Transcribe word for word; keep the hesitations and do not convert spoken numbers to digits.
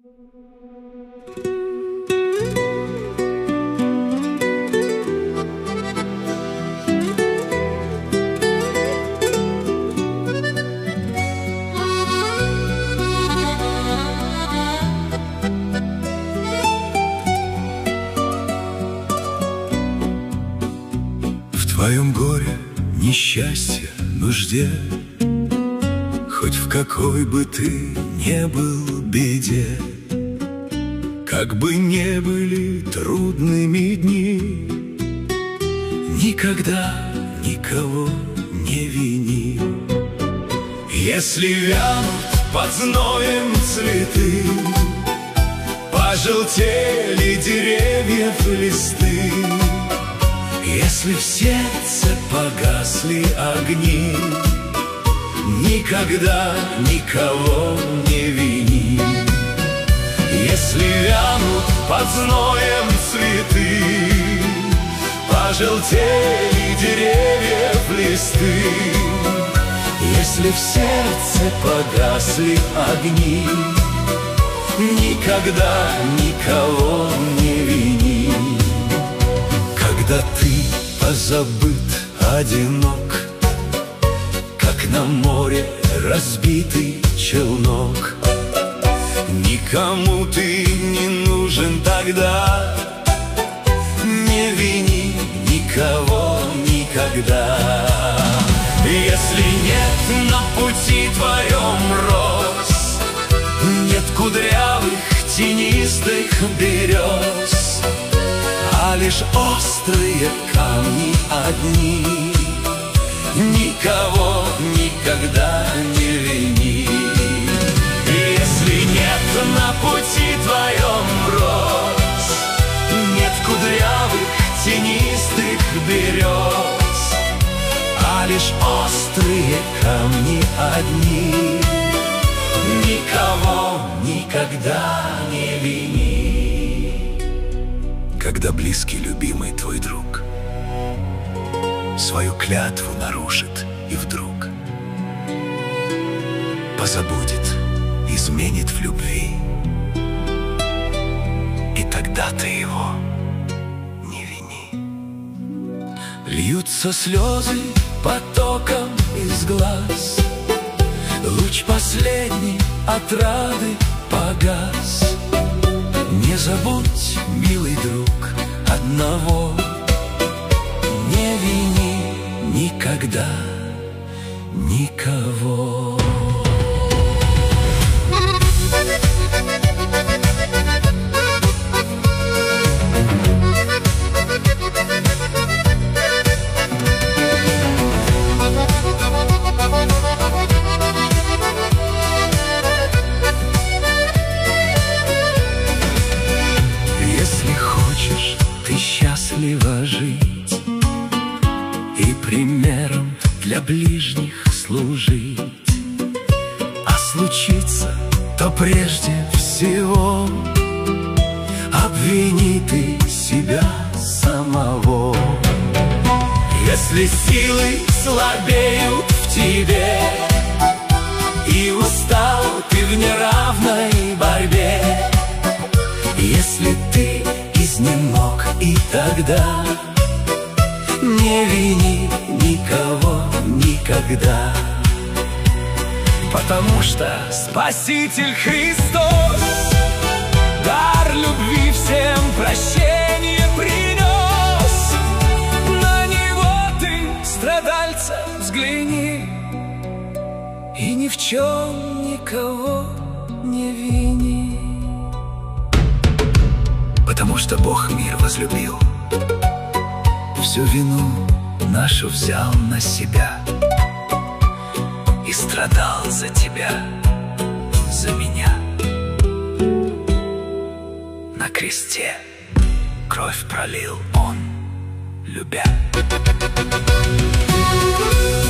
В твоем горе, несчастье, нужде, хоть в какой бы ты не был беде, как бы не были трудными дни, никогда никого не вини. Если вянут под зноем цветы, пожелтели деревьев листы, если в сердце погасли огни, никогда никого не вини. Если вянут под зноем цветы, пожелтели деревьев листы, если в сердце погасли огни, никогда никого не вини. Когда ты позабыт, одинок, как на море разбитый челнок, никому ты не нужен тогда, не вини никого никогда. Если нет на пути твоем роз, нет кудрявых тенистых берез, а лишь острые камни одни, никого никогда не вини. Если нет на пути твоем роз, нет кудрявых тенистых берез, а лишь острые камни одни, никого никогда не вини. Когда близкий, любимый твой друг свою клятву нарушит и вдруг позабудет, изменит в любви, и тогда ты его не вини. Льются слезы потоком из глаз, луч последний отрады погас. Не забудь, милый друг, одного: не вини никогда никого. Если хочешь ты счастливо жить и примером для ближних служить, а случится, то прежде всего обвини ты себя самого. Если силы слабеют в тебе и устал ты в неравной борьбе, если ты изнемог и тогда, не вини никого никогда, потому что Спаситель Христос дар любви всем прощение принес. На Него ты, страдальца, взгляни и ни в чем никого не вини. Потому что Бог мир возлюбил, всю вину нашу взял на себя и страдал за тебя, за меня. На кресте кровь пролил Он, любя.